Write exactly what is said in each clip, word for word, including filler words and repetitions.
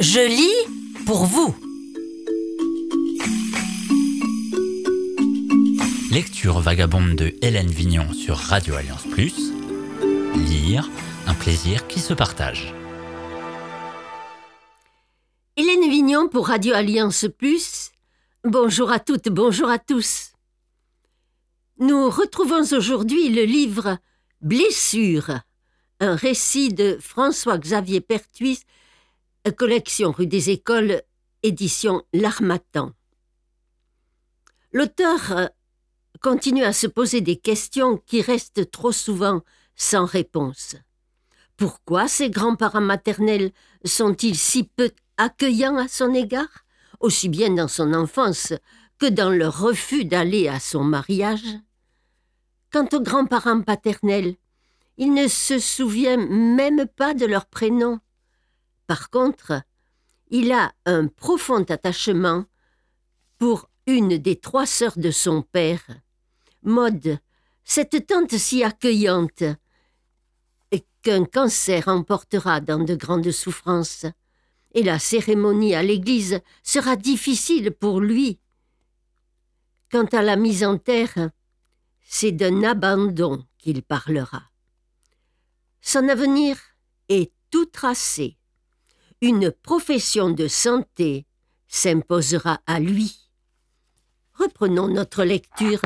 Je lis pour vous. Lecture vagabonde de Hélène Vignon sur Radio Alliance plus. Lire, un plaisir qui se partage. Hélène Vignon pour Radio Alliance plus. Bonjour à toutes, bonjour à tous. Nous retrouvons aujourd'hui le livre « Blessures », un récit de François-Xavier Pertuis, collection rue des Écoles, édition L'Harmattan. L'auteur continue à se poser des questions qui restent trop souvent sans réponse. Pourquoi ses grands-parents maternels sont-ils si peu accueillants à son égard, aussi bien dans son enfance que dans leur refus d'aller à son mariage? Quant aux grands-parents paternels, il ne se souvient même pas de leur prénom. Par contre, il a un profond attachement pour une des trois sœurs de son père, Maude, cette tante si accueillante et qu'un cancer emportera dans de grandes souffrances. Et la cérémonie à l'église sera difficile pour lui. Quant à la mise en terre, c'est d'un abandon qu'il parlera. Son avenir est tout tracé. Une profession de santé s'imposera à lui. Reprenons notre lecture.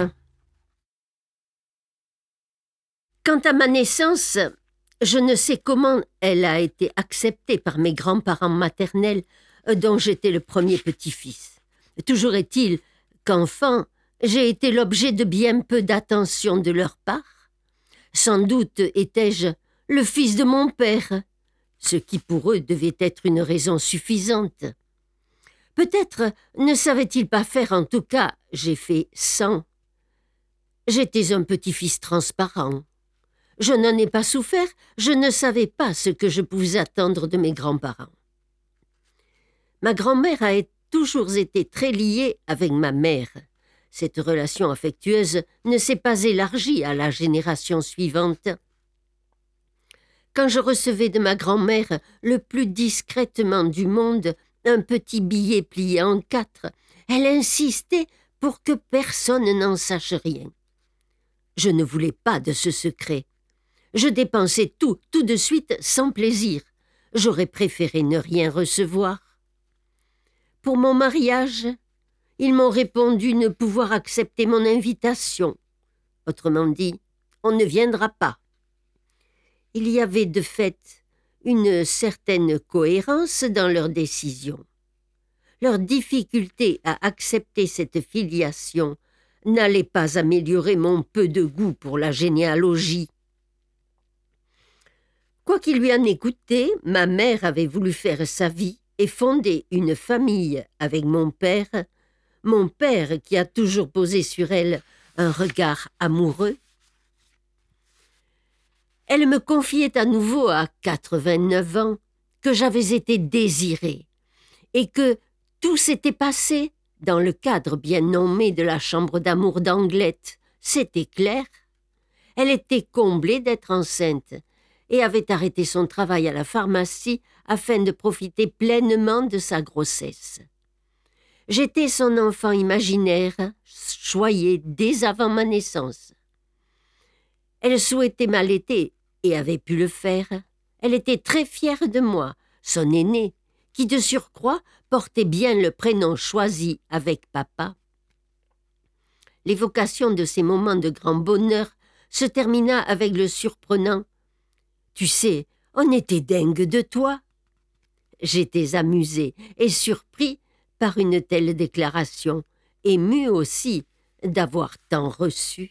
Quant à ma naissance, je ne sais comment elle a été acceptée par mes grands-parents maternels, dont j'étais le premier petit-fils. Toujours est-il qu'enfant, j'ai été l'objet de bien peu d'attention de leur part. Sans doute étais-je le fils de mon père, ce qui pour eux devait être une raison suffisante. Peut-être ne savaient-ils pas faire, en tout cas, j'ai fait sans. J'étais un petit-fils transparent. Je n'en ai pas souffert, je ne savais pas ce que je pouvais attendre de mes grands-parents. Ma grand-mère a toujours été très liée avec ma mère. Cette relation affectueuse ne s'est pas élargie à la génération suivante. Quand je recevais de ma grand-mère le plus discrètement du monde un petit billet plié en quatre, elle insistait pour que personne n'en sache rien. Je ne voulais pas de ce secret. Je dépensais tout, tout de suite, sans plaisir. J'aurais préféré ne rien recevoir. Pour mon mariage, ils m'ont répondu ne pouvoir accepter mon invitation. Autrement dit, on ne viendra pas. Il y avait de fait une certaine cohérence dans leurs décisions. Leur difficulté à accepter cette filiation n'allait pas améliorer mon peu de goût pour la généalogie. Quoi qu'il lui en ait coûté, ma mère avait voulu faire sa vie et fonder une famille avec mon père, mon père qui a toujours posé sur elle un regard amoureux. Elle me confiait à nouveau à quatre-vingt-neuf ans que j'avais été désirée et que tout s'était passé dans le cadre bien nommé de la chambre d'amour d'Anglette. C'était clair. Elle était comblée d'être enceinte et avait arrêté son travail à la pharmacie afin de profiter pleinement de sa grossesse. J'étais son enfant imaginaire, choyé dès avant ma naissance. Elle souhaitait m'allaiter et avait pu le faire. Elle était très fière de moi, son aînée, qui de surcroît portait bien le prénom choisi avec papa. L'évocation de ces moments de grand bonheur se termina avec le surprenant « Tu sais, on était dingue de toi !» J'étais amusé et surpris par une telle déclaration, ému aussi d'avoir tant reçu.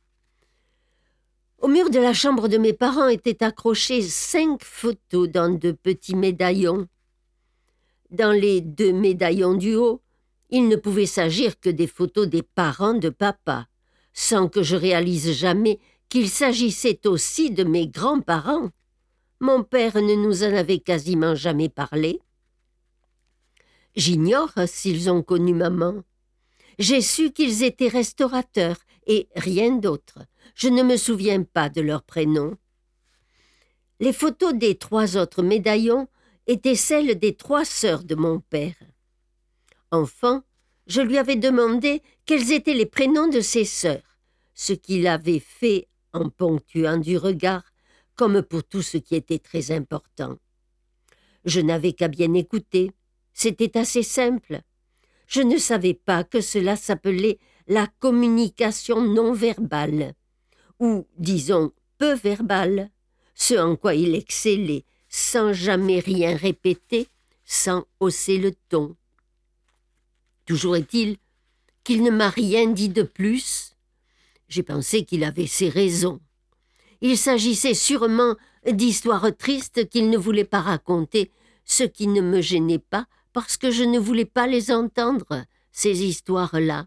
Au mur de la chambre de mes parents étaient accrochées cinq photos dans de petits médaillons. Dans les deux médaillons du haut, il ne pouvait s'agir que des photos des parents de papa, sans que je réalise jamais qu'il s'agissait aussi de mes grands-parents. Mon père ne nous en avait quasiment jamais parlé. J'ignore s'ils ont connu maman. J'ai su qu'ils étaient restaurateurs et rien d'autre. Je ne me souviens pas de leur prénom. Les photos des trois autres médaillons était celle des trois sœurs de mon père. Enfant, je lui avais demandé quels étaient les prénoms de ses sœurs, ce qu'il avait fait en ponctuant du regard, comme pour tout ce qui était très important. Je n'avais qu'à bien écouter, c'était assez simple. Je ne savais pas que cela s'appelait la communication non verbale, ou, disons, peu verbale, ce en quoi il excellait, sans jamais rien répéter, sans hausser le ton. Toujours est-il qu'il ne m'a rien dit de plus. J'ai pensé qu'il avait ses raisons. Il s'agissait sûrement d'histoires tristes qu'il ne voulait pas raconter, ce qui ne me gênait pas parce que je ne voulais pas les entendre, ces histoires-là.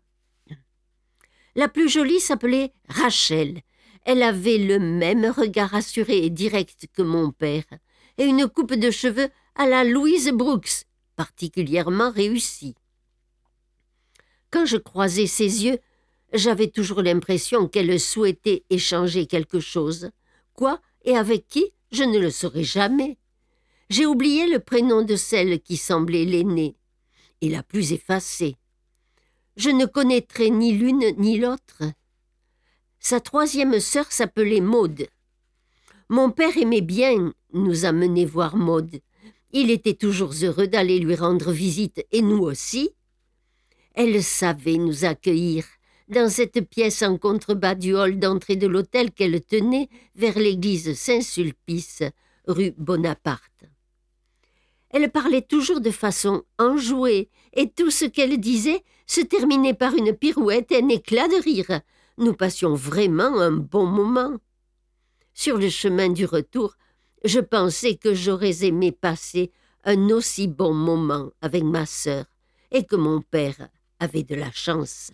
La plus jolie s'appelait Rachel. Elle avait le même regard assuré et direct que mon père, et une coupe de cheveux à la Louise Brooks, particulièrement réussie. Quand je croisais ses yeux, j'avais toujours l'impression qu'elle souhaitait échanger quelque chose. Quoi et avec qui, je ne le saurais jamais. J'ai oublié le prénom de celle qui semblait l'aînée, et la plus effacée. Je ne connaîtrais ni l'une ni l'autre. Sa troisième sœur s'appelait Maude. Mon père aimait bien nous amener voir Maude. Il était toujours heureux d'aller lui rendre visite, et nous aussi. Elle savait nous accueillir dans cette pièce en contrebas du hall d'entrée de l'hôtel qu'elle tenait vers l'église Saint-Sulpice, rue Bonaparte. Elle parlait toujours de façon enjouée, et tout ce qu'elle disait se terminait par une pirouette et un éclat de rire. Nous passions vraiment un bon moment. Sur le chemin du retour, je pensais que j'aurais aimé passer un aussi bon moment avec ma sœur, et que mon père avait de la chance.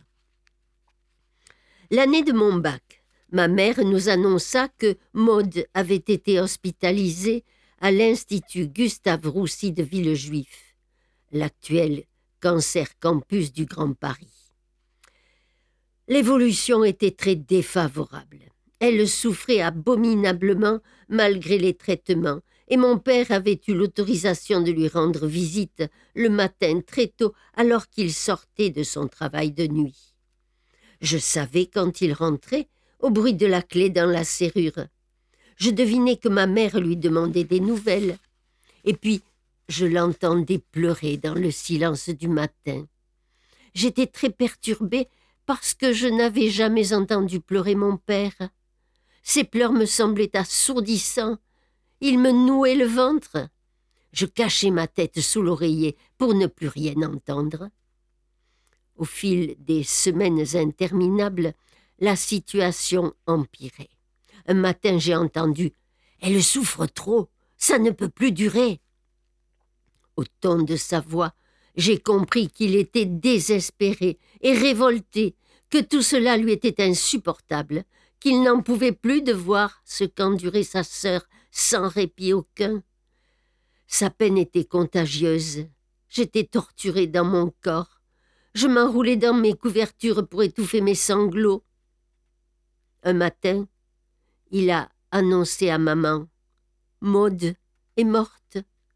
L'année de mon bac, ma mère nous annonça que Maude avait été hospitalisée à l'Institut Gustave Roussy de Villejuif, l'actuel Cancer Campus du Grand Paris. L'évolution était très défavorable. Elle souffrait abominablement malgré les traitements, et mon père avait eu l'autorisation de lui rendre visite le matin très tôt alors qu'il sortait de son travail de nuit. Je savais quand il rentrait, au bruit de la clé dans la serrure. Je devinais que ma mère lui demandait des nouvelles. Et puis, je l'entendais pleurer dans le silence du matin. J'étais très perturbée parce que je n'avais jamais entendu pleurer mon père. Ses pleurs me semblaient assourdissants. Ils me nouaient le ventre. Je cachais ma tête sous l'oreiller pour ne plus rien entendre. Au fil des semaines interminables, la situation empirait. Un matin, j'ai entendu « Elle souffre trop, ça ne peut plus durer !» Au ton de sa voix, j'ai compris qu'il était désespéré et révolté, que tout cela lui était insupportable, qu'il n'en pouvait plus de voir ce qu'endurait sa sœur sans répit aucun. Sa peine était contagieuse. J'étais torturée dans mon corps. Je m'enroulais dans mes couvertures pour étouffer mes sanglots. Un matin, il a annoncé à maman « Maude est morte ».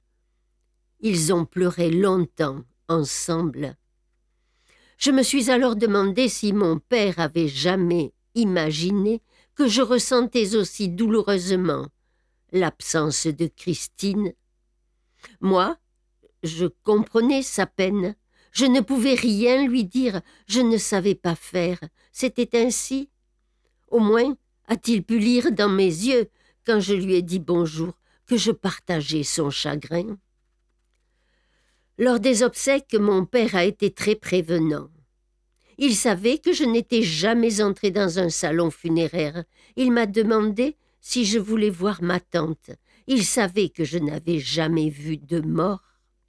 Ils ont pleuré longtemps ensemble. Je me suis alors demandé si mon père avait jamais imaginé que je ressentais aussi douloureusement l'absence de Christine. Moi, je comprenais sa peine. Je ne pouvais rien lui dire, je ne savais pas faire. C'était ainsi. Au moins, a-t-il pu lire dans mes yeux, quand je lui ai dit bonjour, que je partageais son chagrin. Lors des obsèques, mon père a été très prévenant. Il savait que je n'étais jamais entrée dans un salon funéraire. Il m'a demandé si je voulais voir ma tante. Il savait que je n'avais jamais vu de mort.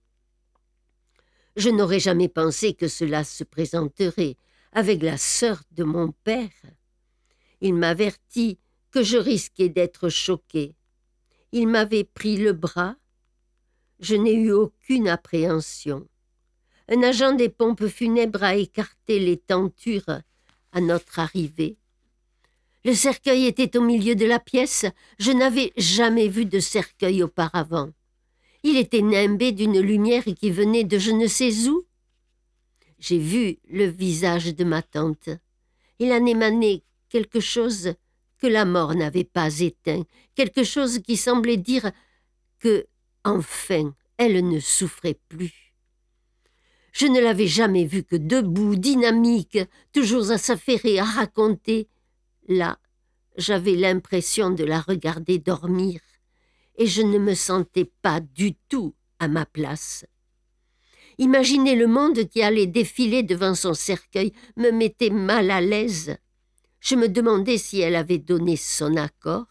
Je n'aurais jamais pensé que cela se présenterait avec la sœur de mon père. Il m'avertit que je risquais d'être choquée. Il m'avait pris le bras. Je n'ai eu aucune appréhension. Un agent des pompes funèbres a écarté les tentures à notre arrivée. Le cercueil était au milieu de la pièce. Je n'avais jamais vu de cercueil auparavant. Il était nimbé d'une lumière qui venait de je ne sais où. J'ai vu le visage de ma tante. Il en émanait quelque chose que la mort n'avait pas éteint, quelque chose qui semblait dire que, enfin, elle ne souffrait plus. Je ne l'avais jamais vue que debout, dynamique, toujours à s'affairer, à raconter. Là, j'avais l'impression de la regarder dormir, et je ne me sentais pas du tout à ma place. Imaginer le monde qui allait défiler devant son cercueil me mettait mal à l'aise. Je me demandais si elle avait donné son accord.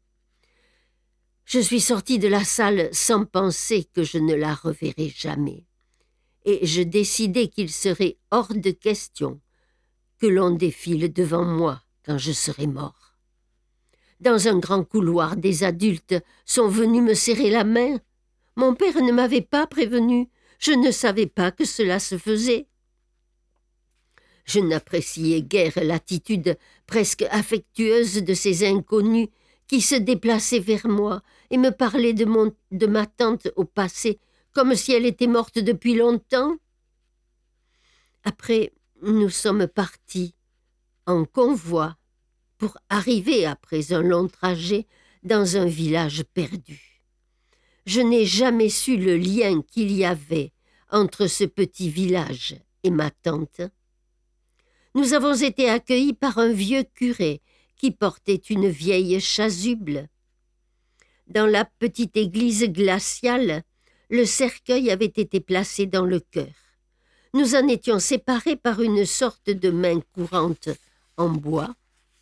Je suis sortie de la salle sans penser que je ne la reverrais jamais. Et je décidai qu'il serait hors de question que l'on défile devant moi quand je serai mort. Dans un grand couloir, des adultes sont venus me serrer la main. Mon père ne m'avait pas prévenu. Je ne savais pas que cela se faisait. Je n'appréciais guère l'attitude presque affectueuse de ces inconnus qui se déplaçaient vers moi et me parlaient de, mon, de ma tante au passé, comme si elle était morte depuis longtemps. Après, nous sommes partis en convoi pour arriver, après un long trajet, dans un village perdu. Je n'ai jamais su le lien qu'il y avait entre ce petit village et ma tante. Nous avons été accueillis par un vieux curé qui portait une vieille chasuble. Dans la petite église glaciale, le cercueil avait été placé dans le chœur. Nous en étions séparés par une sorte de main courante en bois.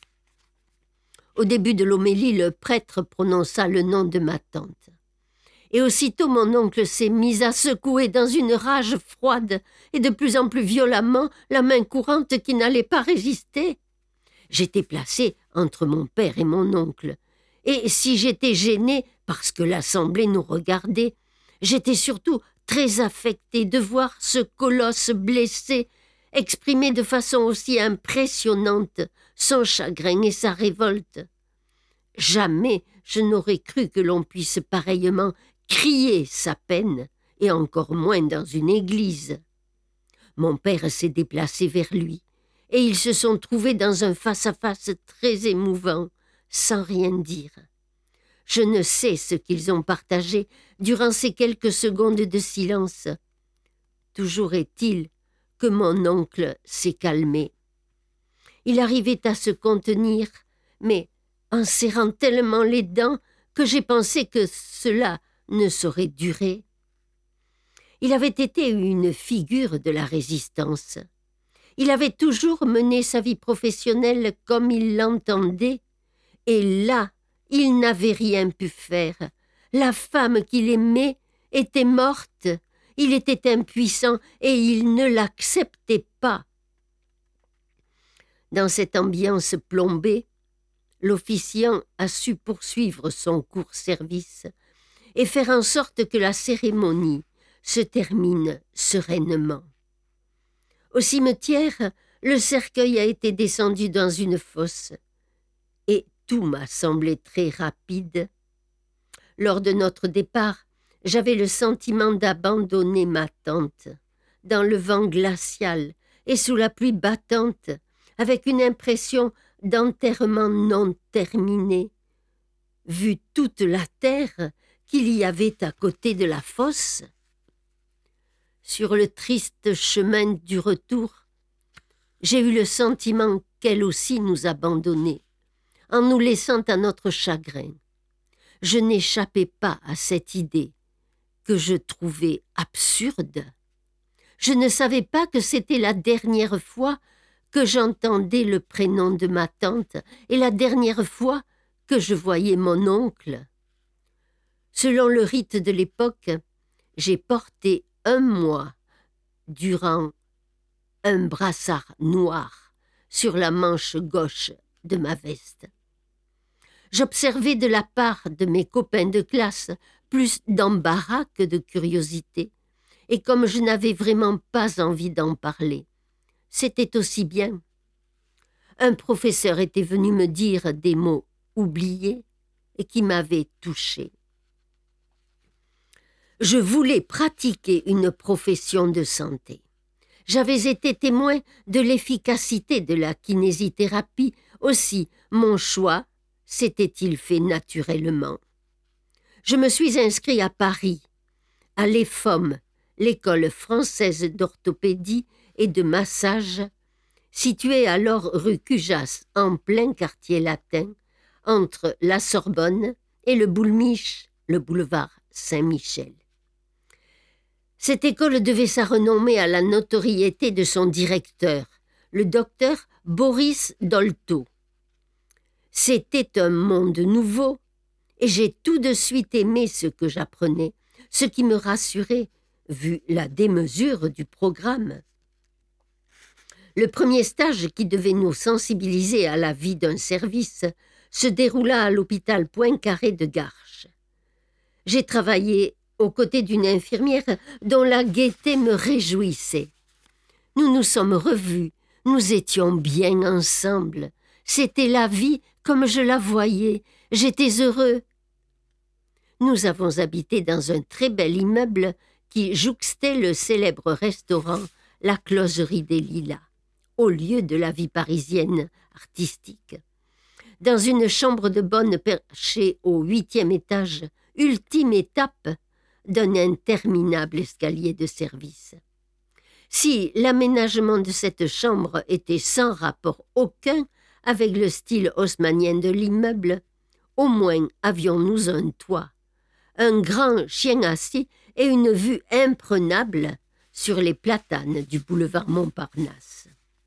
Au début de l'homélie, le prêtre prononça le nom de ma tante. Et aussitôt mon oncle s'est mis à secouer dans une rage froide et de plus en plus violemment la main courante qui n'allait pas résister. J'étais placée entre mon père et mon oncle, et si j'étais gênée parce que l'assemblée nous regardait, j'étais surtout très affectée de voir ce colosse blessé exprimer de façon aussi impressionnante son chagrin et sa révolte. Jamais je n'aurais cru que l'on puisse pareillement crier sa peine, et encore moins dans une église. Mon père s'est déplacé vers lui, et ils se sont trouvés dans un face-à-face très émouvant, sans rien dire. Je ne sais ce qu'ils ont partagé durant ces quelques secondes de silence. Toujours est-il que mon oncle s'est calmé. Il arrivait à se contenir, mais en serrant tellement les dents que j'ai pensé que cela ne saurait durer. Il avait été une figure de la résistance. Il avait toujours mené sa vie professionnelle comme il l'entendait, et là, il n'avait rien pu faire. La femme qu'il aimait était morte, il était impuissant et il ne l'acceptait pas. Dans cette ambiance plombée, l'officiant a su poursuivre son court service et faire en sorte que la cérémonie se termine sereinement. Au cimetière, le cercueil a été descendu dans une fosse, et tout m'a semblé très rapide. Lors de notre départ, j'avais le sentiment d'abandonner ma tante, dans le vent glacial et sous la pluie battante, avec une impression d'enterrement non terminé. Vu toute la terre qu'il y avait à côté de la fosse. Sur le triste chemin du retour, j'ai eu le sentiment qu'elle aussi nous abandonnait, en nous laissant à notre chagrin. Je n'échappais pas à cette idée, que je trouvais absurde. Je ne savais pas que c'était la dernière fois que j'entendais le prénom de ma tante et la dernière fois que je voyais mon oncle. Selon le rite de l'époque, j'ai porté un mois durant un brassard noir sur la manche gauche de ma veste. J'observais de la part de mes copains de classe plus d'embarras que de curiosité, et comme je n'avais vraiment pas envie d'en parler, c'était aussi bien. Un professeur était venu me dire des mots oubliés et qui m'avaient touchée. Je voulais pratiquer une profession de santé. J'avais été témoin de l'efficacité de la kinésithérapie, aussi mon choix s'était-il fait naturellement. Je me suis inscrit à Paris, à l'E F O M, l'école française d'orthopédie et de massage, située alors rue Cujas, en plein quartier latin, entre la Sorbonne et le Boulmiche, le boulevard Saint-Michel. Cette école devait sa renommée à la notoriété de son directeur, le docteur Boris Dolto. C'était un monde nouveau, et j'ai tout de suite aimé ce que j'apprenais, ce qui me rassurait, vu la démesure du programme. Le premier stage qui devait nous sensibiliser à la vie d'un service se déroula à l'hôpital Poincaré de Garches. J'ai travaillé aux côtés d'une infirmière dont la gaieté me réjouissait. Nous nous sommes revus, nous étions bien ensemble. C'était la vie comme je la voyais, j'étais heureux. Nous avons habité dans un très bel immeuble qui jouxtait le célèbre restaurant La Closerie des Lilas, au lieu de la vie parisienne artistique. Dans une chambre de bonne perchée au huitième étage, ultime étape d'un interminable escalier de service. Si l'aménagement de cette chambre était sans rapport aucun avec le style haussmannien de l'immeuble, au moins avions-nous un toit, un grand chien assis et une vue imprenable sur les platanes du boulevard Montparnasse.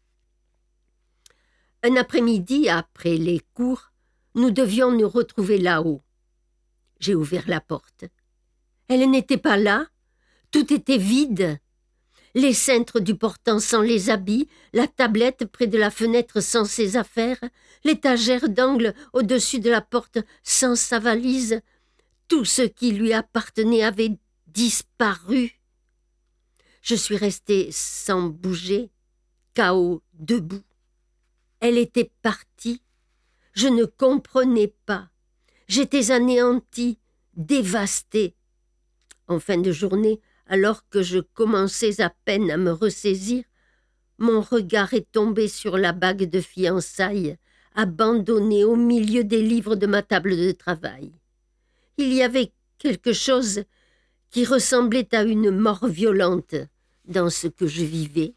Un après-midi, après les cours, nous devions nous retrouver là-haut. J'ai ouvert la porte. Elle n'était pas là. Tout était vide. Les cintres du portant sans les habits, la tablette près de la fenêtre sans ses affaires, l'étagère d'angle au-dessus de la porte sans sa valise. Tout ce qui lui appartenait avait disparu. Je suis restée sans bouger, K O debout. Elle était partie. Je ne comprenais pas. J'étais anéantie, dévastée. En fin de journée, alors que je commençais à peine à me ressaisir, mon regard est tombé sur la bague de fiançailles, abandonnée au milieu des livres de ma table de travail. Il y avait quelque chose qui ressemblait à une mort violente dans ce que je vivais.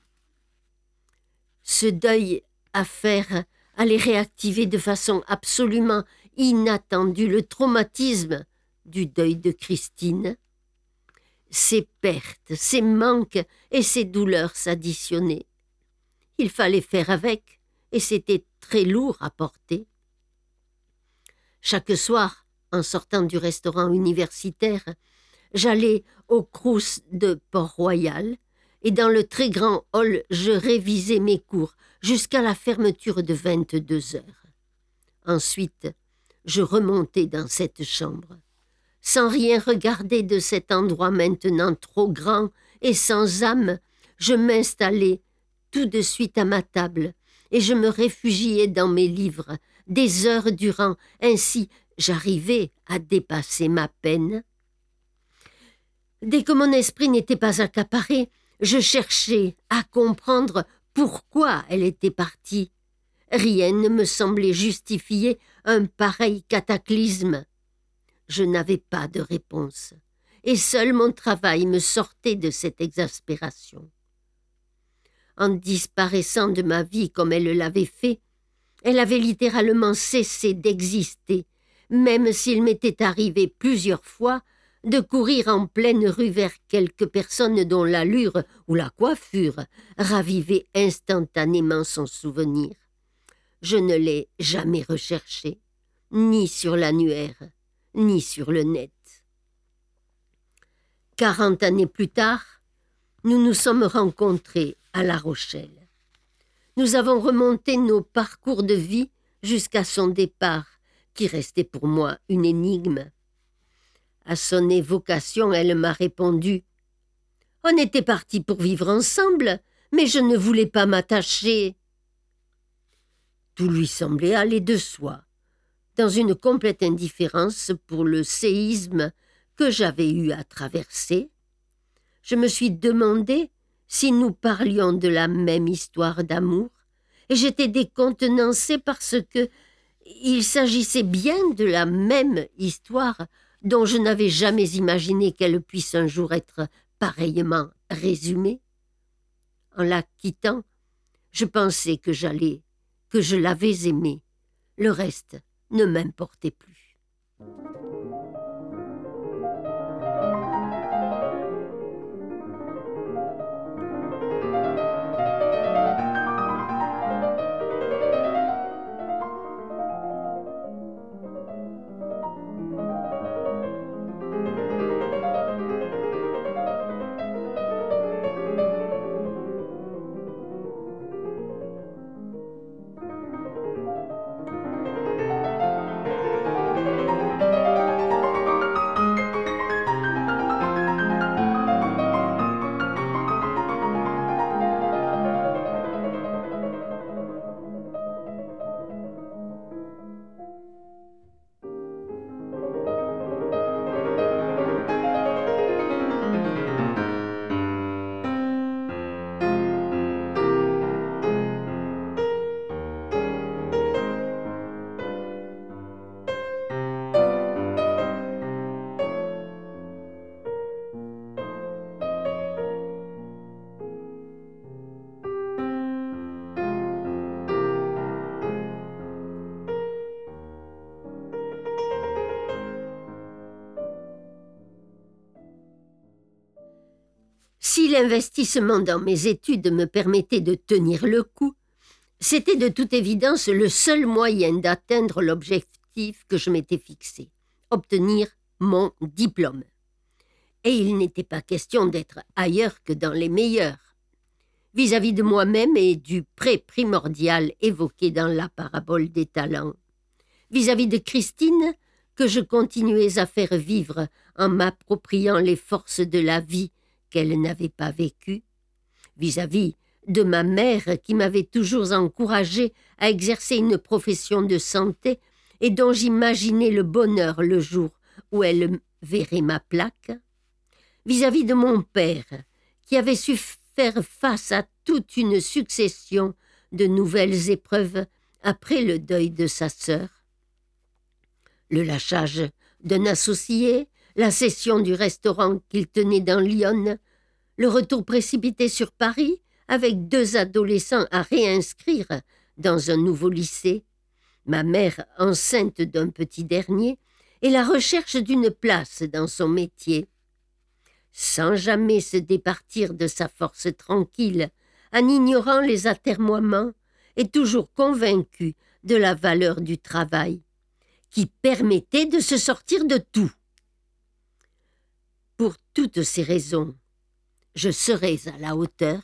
Ce deuil à faire allait réactiver de façon absolument inattendue le traumatisme du deuil de Christine. Ses pertes, ses manques et ses douleurs s'additionnaient. Il fallait faire avec, et c'était très lourd à porter. Chaque soir, en sortant du restaurant universitaire, j'allais au Crous de Port-Royal, et dans le très grand hall, je révisais mes cours jusqu'à la fermeture de vingt-deux heures. Ensuite, je remontais dans cette chambre. Sans rien regarder de cet endroit maintenant trop grand et sans âme, je m'installais tout de suite à ma table et je me réfugiais dans mes livres, des heures durant. Ainsi, j'arrivais à dépasser ma peine. Dès que mon esprit n'était pas accaparé, je cherchais à comprendre pourquoi elle était partie. Rien ne me semblait justifier un pareil cataclysme. Je n'avais pas de réponse, et seul mon travail me sortait de cette exaspération. En disparaissant de ma vie comme elle l'avait fait, elle avait littéralement cessé d'exister, même s'il m'était arrivé plusieurs fois de courir en pleine rue vers quelques personnes dont l'allure ou la coiffure ravivait instantanément son souvenir. Je ne l'ai jamais recherché, ni sur l'annuaire, ni sur le net. Quarante années plus tard, nous nous sommes rencontrés à La Rochelle. Nous avons remonté nos parcours de vie jusqu'à son départ, qui restait pour moi une énigme. À son évocation, elle m'a répondu « On était partis pour vivre ensemble, mais je ne voulais pas m'attacher. » Tout lui semblait aller de soi, dans une complète indifférence pour le séisme que j'avais eu à traverser. Je me suis demandé si nous parlions de la même histoire d'amour, et j'étais décontenancée parce que il s'agissait bien de la même histoire dont je n'avais jamais imaginé qu'elle puisse un jour être pareillement résumée. En la quittant, je pensais que j'allais, que je l'avais aimée. Le reste ne m'importait plus. Si l'investissement dans mes études me permettait de tenir le coup, c'était de toute évidence le seul moyen d'atteindre l'objectif que je m'étais fixé, obtenir mon diplôme. Et il n'était pas question d'être ailleurs que dans les meilleurs. Vis-à-vis de moi-même et du prêt primordial évoqué dans la parabole des talents. Vis-à-vis de Christine, que je continuais à faire vivre en m'appropriant les forces de la vie qu'elle n'avait pas vécues. Vis-à-vis de ma mère qui m'avait toujours encouragée à exercer une profession de santé et dont j'imaginais le bonheur le jour où elle verrait ma plaque. Vis-à-vis de mon père qui avait su faire face à toute une succession de nouvelles épreuves après le deuil de sa sœur. Le lâchage d'un associé, la cession du restaurant qu'il tenait dans Lyon, le retour précipité sur Paris avec deux adolescents à réinscrire dans un nouveau lycée, ma mère enceinte d'un petit dernier et la recherche d'une place dans son métier. Sans jamais se départir de sa force tranquille, en ignorant les atermoiements et toujours convaincu de la valeur du travail, qui permettait de se sortir de tout. Pour toutes ces raisons, je serais à la hauteur.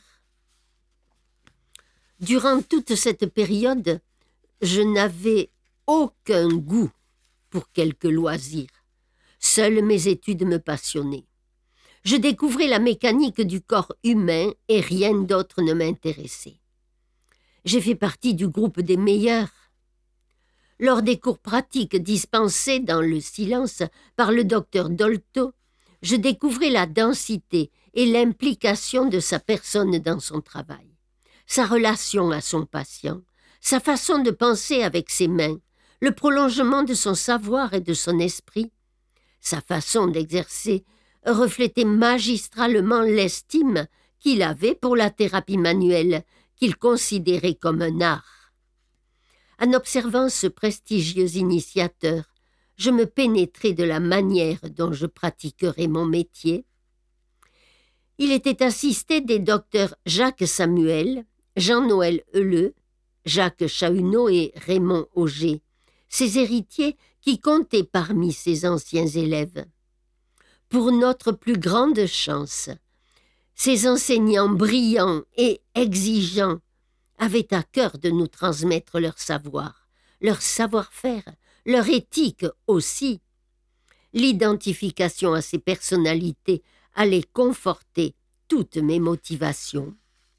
Durant toute cette période, je n'avais aucun goût pour quelque loisir. Seules mes études me passionnaient. Je découvrais la mécanique du corps humain et rien d'autre ne m'intéressait. J'ai fait partie du groupe des meilleurs. Lors des cours pratiques dispensés dans le silence par le docteur Dolto, je découvrais la densité et l'implication de sa personne dans son travail, sa relation à son patient, sa façon de penser avec ses mains, le prolongement de son savoir et de son esprit, sa façon d'exercer reflétait magistralement l'estime qu'il avait pour la thérapie manuelle, qu'il considérait comme un art. En observant ce prestigieux initiateur, je me pénétrais de la manière dont je pratiquerais mon métier. Il était assisté des docteurs Jacques Samuel, Jean-Noël Heuleux, Jacques Chahuneau et Raymond Auger, ses héritiers qui comptaient parmi ses anciens élèves. Pour notre plus grande chance, ces enseignants brillants et exigeants avaient à cœur de nous transmettre leur savoir, leur savoir-faire, leur éthique aussi. L'identification à ces personnalités allait conforter toutes mes motivations.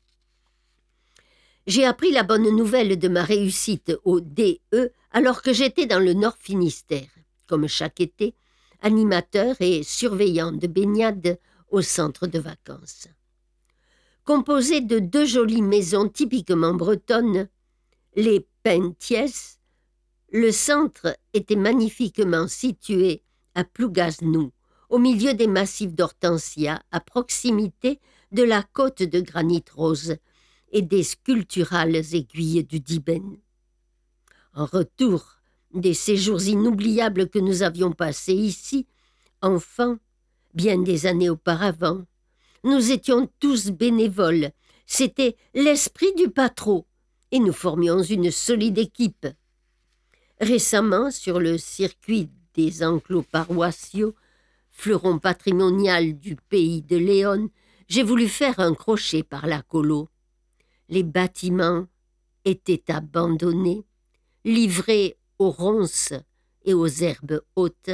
J'ai appris la bonne nouvelle de ma réussite au D E alors que j'étais dans le Nord Finistère, comme chaque été, animateur et surveillant de baignade au centre de vacances. Composé de deux jolies maisons typiquement bretonnes, les Penthiès, le centre était magnifiquement situé à Plougaznou, au milieu des massifs d'hortensia, à proximité de la côte de granit rose et des sculpturales aiguilles du Dibène. En retour des séjours inoubliables que nous avions passés ici, enfants, bien des années auparavant, nous étions tous bénévoles. C'était l'esprit du patron, et nous formions une solide équipe. Récemment, sur le circuit des enclos paroissiaux, fleuron patrimonial du pays de Léon, j'ai voulu faire un crochet par la colo. Les bâtiments étaient abandonnés, livrés aux ronces et aux herbes hautes.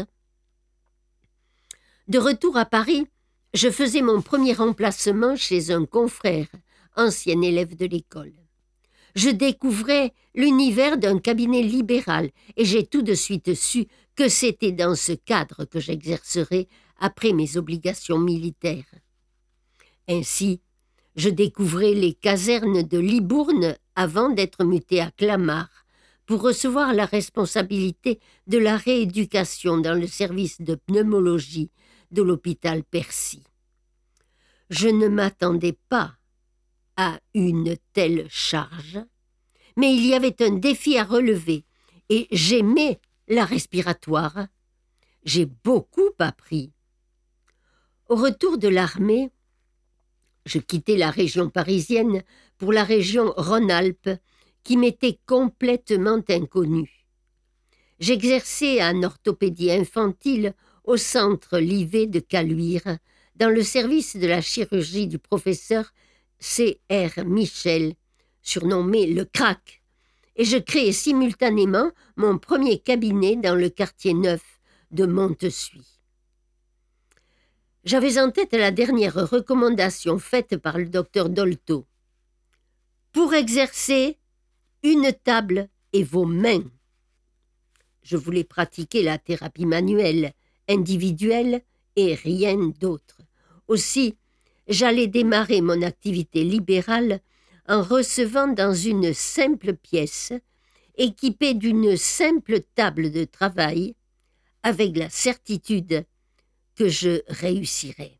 De retour à Paris, je faisais mon premier remplacement chez un confrère, ancien élève de l'école. Je découvrais l'univers d'un cabinet libéral et j'ai tout de suite su que c'était dans ce cadre que j'exercerais après mes obligations militaires. Ainsi, je découvrais les casernes de Libourne avant d'être muté à Clamart pour recevoir la responsabilité de la rééducation dans le service de pneumologie de l'hôpital Percy. Je ne m'attendais pas à une telle charge, mais il y avait un défi à relever et j'aimais la respiratoire. J'ai beaucoup appris. Au retour de l'armée, je quittais la région parisienne pour la région Rhône-Alpes qui m'était complètement inconnue. J'exerçais en orthopédie infantile au centre Livet de Caluire, dans le service de la chirurgie du professeur C R Michel, surnommé le Crack, et je créai simultanément mon premier cabinet dans le quartier neuf de Montesuie. J'avais en tête la dernière recommandation faite par le docteur Dolto. Pour exercer, une table et vos mains. Je voulais pratiquer la thérapie manuelle, individuelle et rien d'autre. Aussi, j'allais démarrer mon activité libérale en recevant dans une simple pièce, équipée d'une simple table de travail, avec la certitude que je réussirais.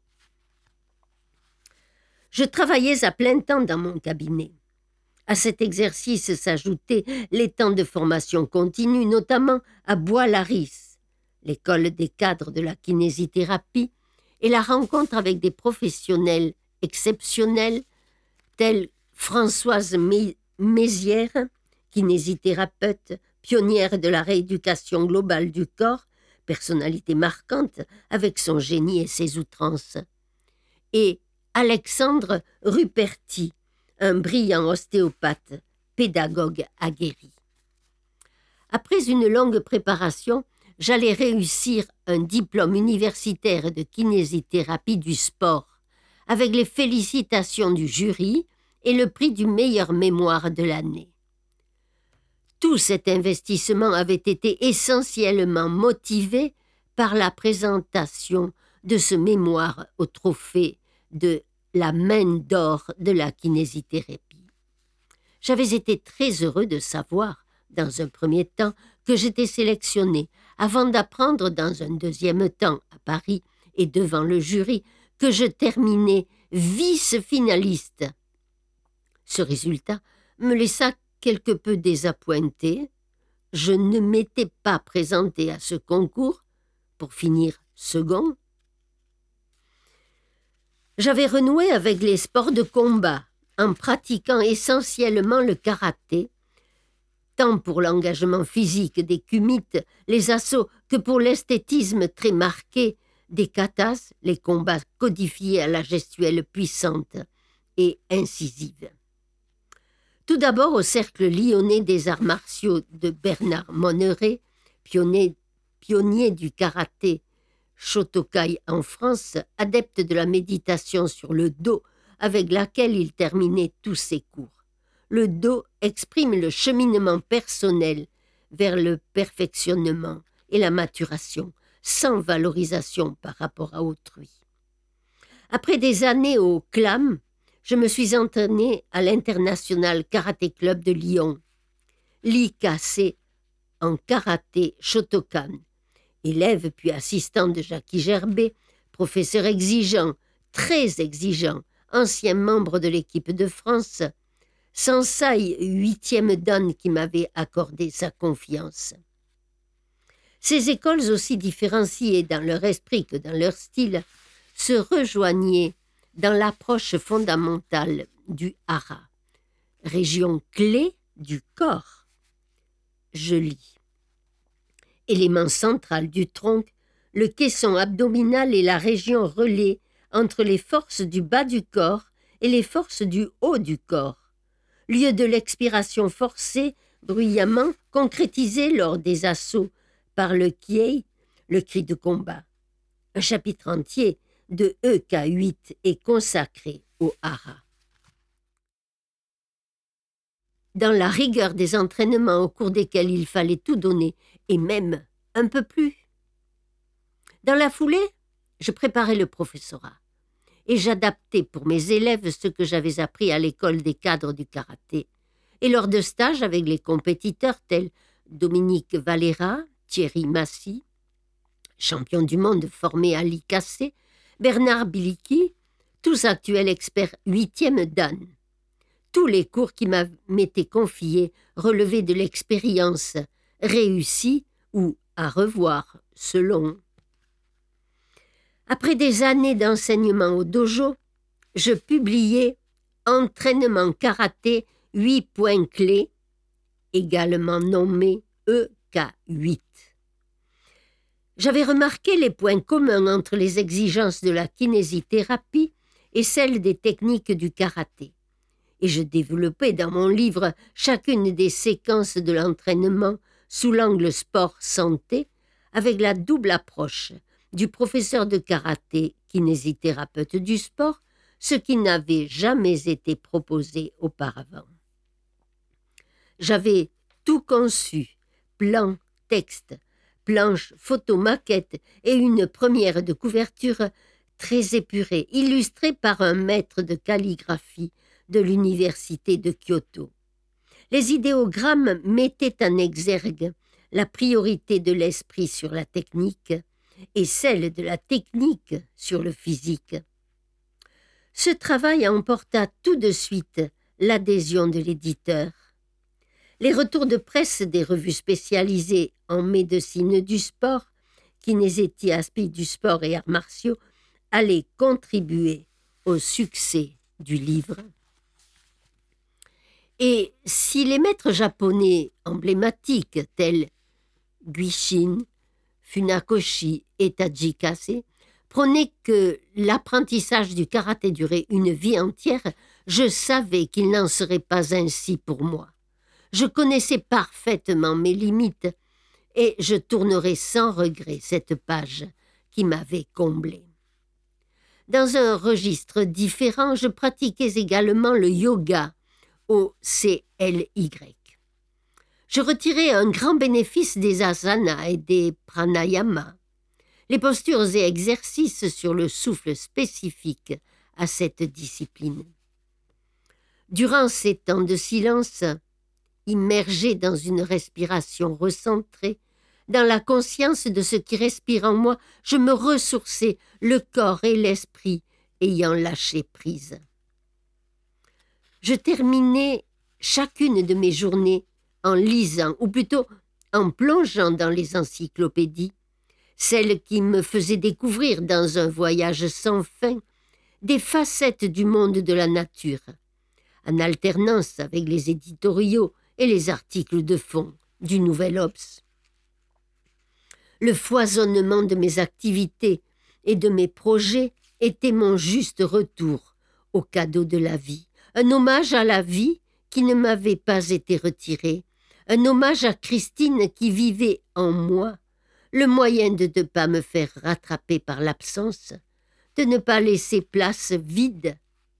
Je travaillais à plein temps dans mon cabinet. À cet exercice s'ajoutaient les temps de formation continue, notamment à Bois-Laris, l'école des cadres de la kinésithérapie, et la rencontre avec des professionnels exceptionnels tels Françoise Mézières, kinésithérapeute, pionnière de la rééducation globale du corps, personnalité marquante avec son génie et ses outrances, et Alexandre Ruperti, un brillant ostéopathe, pédagogue aguerri. Après une longue préparation, j'allais réussir un diplôme universitaire de kinésithérapie du sport, avec les félicitations du jury et le prix du meilleur mémoire de l'année. Tout cet investissement avait été essentiellement motivé par la présentation de ce mémoire au trophée de la main d'or de la kinésithérapie. J'avais été très heureux de savoir, dans un premier temps, que j'étais sélectionné, avant d'apprendre dans un deuxième temps, à Paris et devant le jury, que je terminais vice-finaliste. Ce résultat me laissa quelque peu désappointé. Je ne m'étais pas présenté à ce concours pour finir second. J'avais renoué avec les sports de combat en pratiquant essentiellement le karaté, tant pour l'engagement physique des kumites, les assauts, que pour l'esthétisme très marqué des katas, les combats codifiés à la gestuelle puissante et incisive. Tout d'abord au cercle lyonnais des arts martiaux de Bernard Monneret, pionnier, pionnier du karaté Shotokai en France, adepte de la méditation sur le dos avec laquelle il terminait tous ses cours. Le dos exprime le cheminement personnel vers le perfectionnement et la maturation, sans valorisation par rapport à autrui. Après des années au C L A M, je me suis entraînée à l'International Karaté Club de Lyon, l'I K C en karaté Shotokan, élève puis assistant de Jackie Gerbet, professeur exigeant, très exigeant, ancien membre de l'équipe de France, Sensei huitième dan qui m'avait accordé sa confiance. Ces écoles aussi différenciées dans leur esprit que dans leur style se rejoignaient dans l'approche fondamentale du hara, région clé du corps. Je lis. Élément central du tronc, le caisson abdominal est la région relais entre les forces du bas du corps et les forces du haut du corps, lieu de l'expiration forcée, bruyamment concrétisée lors des assauts par le kiei, le cri de combat. Un chapitre entier de E K huit est consacré au hara. Dans la rigueur des entraînements au cours desquels il fallait tout donner, et même un peu plus. Dans la foulée, je préparais le professorat et j'adaptais pour mes élèves ce que j'avais appris à l'école des cadres du karaté et lors de stages avec les compétiteurs tels Dominique Valera, Thierry Massy, champion du monde formé à l'I K C, Bernard Biliki, tous actuels experts huitième dan. Tous les cours qui m'étaient confiés relevaient de l'expérience, réussie ou à revoir, selon. Après des années d'enseignement au dojo, je publiais Entraînement karaté huit points clés, également nommé E K huit. J'avais remarqué les points communs entre les exigences de la kinésithérapie et celles des techniques du karaté. Et je développais dans mon livre chacune des séquences de l'entraînement sous l'angle sport-santé, avec la double approche du professeur de karaté, kinésithérapeute du sport, ce qui n'avait jamais été proposé auparavant. J'avais tout conçu, plan, texte, planche, photo, maquette et une première de couverture très épurée, illustrée par un maître de calligraphie de l'université de Kyoto. Les idéogrammes mettaient en exergue la priorité de l'esprit sur la technique et celle de la technique sur le physique. Ce travail emporta tout de suite l'adhésion de l'éditeur. Les retours de presse des revues spécialisées en médecine du sport, kinésithérapie du sport et arts martiaux allaient contribuer au succès du livre. Et si les maîtres japonais emblématiques tels Guishin, Funakoshi et Tajikase prônaient que l'apprentissage du karaté durait une vie entière, je savais qu'il n'en serait pas ainsi pour moi. Je connaissais parfaitement mes limites et je tournerais sans regret cette page qui m'avait comblé. Dans un registre différent, je pratiquais également le yoga au C L Y. Je retirais un grand bénéfice des asanas et des pranayamas, les postures et exercices sur le souffle spécifiques à cette discipline. Durant ces temps de silence, immergé dans une respiration recentrée, dans la conscience de ce qui respire en moi, je me ressourçais, le corps et l'esprit ayant lâché prise. Je terminais chacune de mes journées en lisant, ou plutôt en plongeant dans les encyclopédies, celles qui me faisaient découvrir dans un voyage sans fin des facettes du monde de la nature, en alternance avec les éditoriaux et les articles de fond du Nouvel Obs. Le foisonnement de mes activités et de mes projets était mon juste retour au cadeau de la vie, un hommage à la vie qui ne m'avait pas été retirée, un hommage à Christine qui vivait en moi, le moyen de ne pas me faire rattraper par l'absence, de ne pas laisser place vide.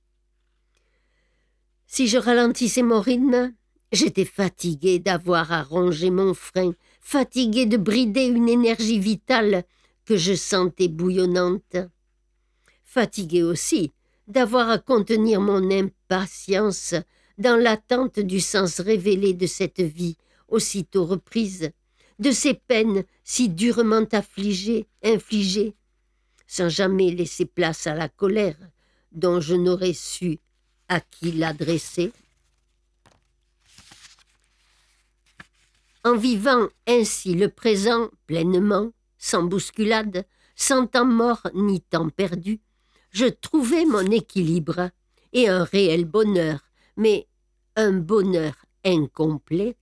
Si je ralentissais mon rythme, j'étais fatiguée d'avoir à ronger mon frein, fatiguée de brider une énergie vitale que je sentais bouillonnante. Fatiguée aussi d'avoir à contenir mon impatience dans l'attente du sens révélé de cette vie aussitôt reprise, de ces peines si durement affligées, infligées, sans jamais laisser place à la colère dont je n'aurais su à qui l'adresser. En vivant ainsi le présent pleinement, sans bousculade, sans temps mort ni temps perdu, je trouvais mon équilibre et un réel bonheur, mais un bonheur incomplet.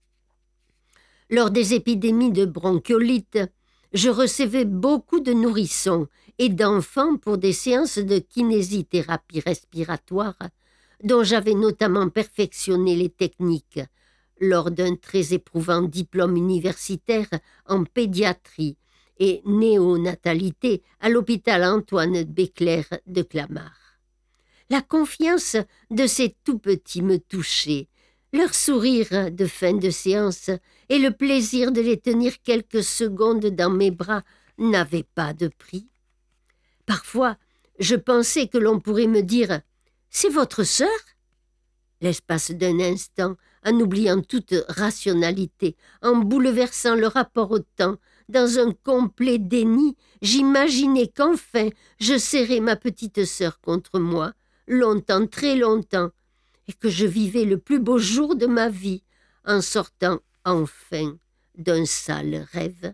Lors des épidémies de bronchiolite, je recevais beaucoup de nourrissons et d'enfants pour des séances de kinésithérapie respiratoire, dont j'avais notamment perfectionné les techniques lors d'un très éprouvant diplôme universitaire en pédiatrie et néonatalité à l'hôpital Antoine Béclair de Clamart. La confiance de ces tout-petits me touchait, leur sourire de fin de séance et le plaisir de les tenir quelques secondes dans mes bras n'avaient pas de prix. Parfois, je pensais que l'on pourrait me dire « C'est votre sœur ?» L'espace d'un instant, en oubliant toute rationalité, en bouleversant le rapport au temps, dans un complet déni, j'imaginais qu'enfin je serrais ma petite sœur contre moi, longtemps, très longtemps, et que je vivais le plus beau jour de ma vie, en sortant enfin d'un sale rêve.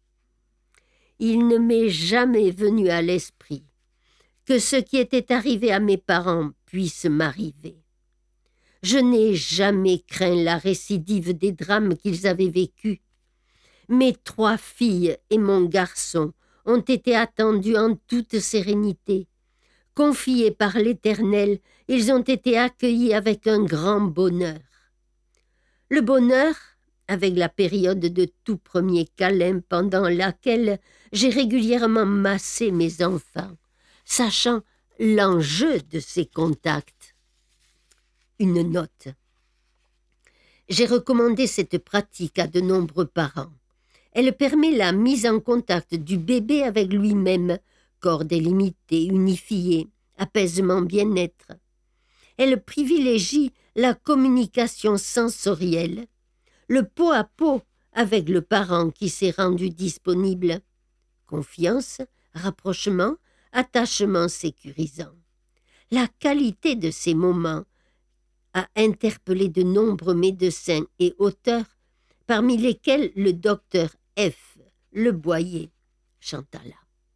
Il ne m'est jamais venu à l'esprit que ce qui était arrivé à mes parents puisse m'arriver. Je n'ai jamais craint la récidive des drames qu'ils avaient vécus. Mes trois filles et mon garçon ont été attendus en toute sérénité. Confiés par l'Éternel, ils ont été accueillis avec un grand bonheur. Le bonheur, avec la période de tout premier câlin pendant laquelle j'ai régulièrement massé mes enfants, sachant l'enjeu de ces contacts. Une note. J'ai recommandé cette pratique à de nombreux parents. Elle permet la mise en contact du bébé avec lui-même, corps délimité, unifié, apaisement, bien-être. Elle privilégie la communication sensorielle, le pot à pot avec le parent qui s'est rendu disponible. Confiance, rapprochement, attachement sécurisant. La qualité de ces moments a interpellé de nombreux médecins et auteurs, parmi lesquels le docteur F. Le Boyer Chantala.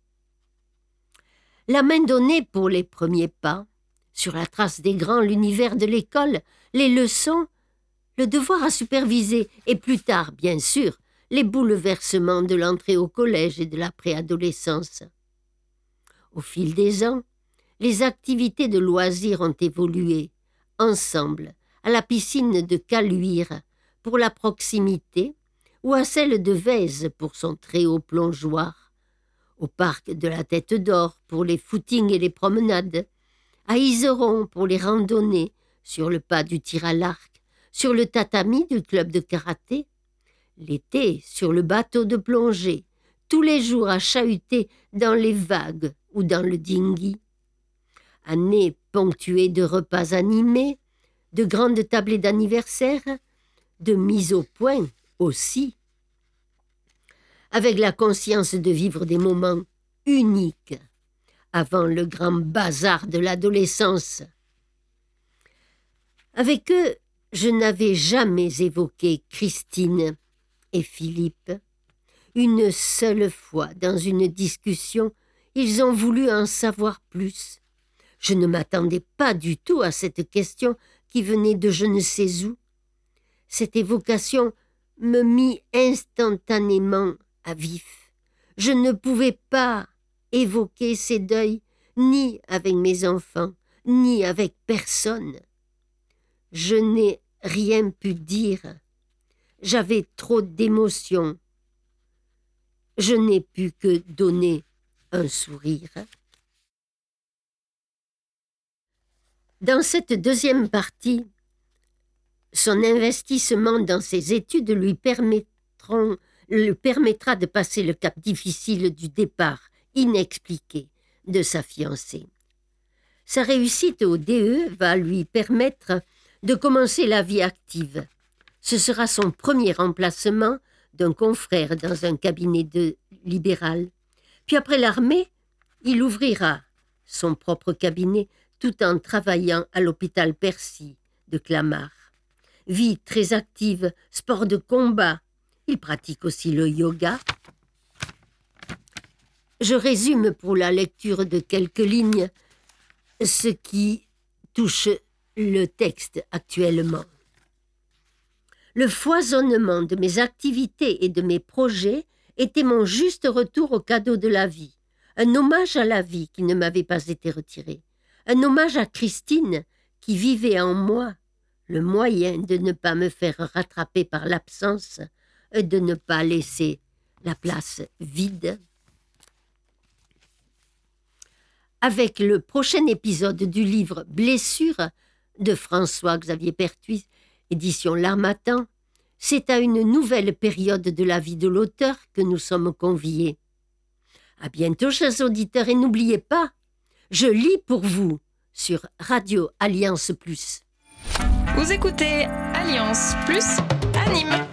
La main donnée pour les premiers pas, sur la trace des grands, l'univers de l'école, les leçons, le devoir à superviser et plus tard, bien sûr, les bouleversements de l'entrée au collège et de la préadolescence. Au fil des ans, les activités de loisirs ont évolué, ensemble, à la piscine de Caluire pour la proximité ou à celle de Vèze pour son très haut plongeoir, au parc de la Tête d'Or pour les footings et les promenades, à Iseron pour les randonnées, sur le pas du tir à l'arc, sur le tatami du club de karaté, l'été sur le bateau de plongée, tous les jours à chahuter dans les vagues ou dans le dinghy. Année ponctuée de repas animés, de grandes tablées d'anniversaire, de mise au point aussi, avec la conscience de vivre des moments uniques avant le grand bazar de l'adolescence. Avec eux, je n'avais jamais évoqué Christine et Philippe. Une seule fois, dans une discussion, ils ont voulu en savoir plus. Je ne m'attendais pas du tout à cette question qui venait de je ne sais où. Cette évocation me mit instantanément à vif. Je ne pouvais pas évoquer ces deuils ni avec mes enfants, ni avec personne. Je n'ai rien pu dire. J'avais trop d'émotions. Je n'ai pu que donner un sourire. Dans cette deuxième partie, son investissement dans ses études lui permettront lui permettra de passer le cap difficile du départ inexpliqué de sa fiancée. Sa réussite au D E va lui permettre de commencer la vie active. Ce sera son premier remplacement d'un confrère dans un cabinet de libéral. Puis après l'armée, il ouvrira son propre cabinet tout en travaillant à l'hôpital Percy de Clamart. Vie très active, sport de combat. Il pratique aussi le yoga. Je résume pour la lecture de quelques lignes ce qui touche le texte actuellement. Le foisonnement de mes activités et de mes projets était mon juste retour au cadeau de la vie, un hommage à la vie qui ne m'avait pas été retiré, un hommage à Christine qui vivait en moi, le moyen de ne pas me faire rattraper par l'absence et de ne pas laisser la place vide. Avec le prochain épisode du livre « Blessures » de François-Xavier Pertuis, édition L'Harmattan, c'est à une nouvelle période de la vie de l'auteur que nous sommes conviés. À bientôt, chers auditeurs, et n'oubliez pas, je lis pour vous sur Radio Alliance Plus. Vous écoutez Alliance Plus à Nîmes.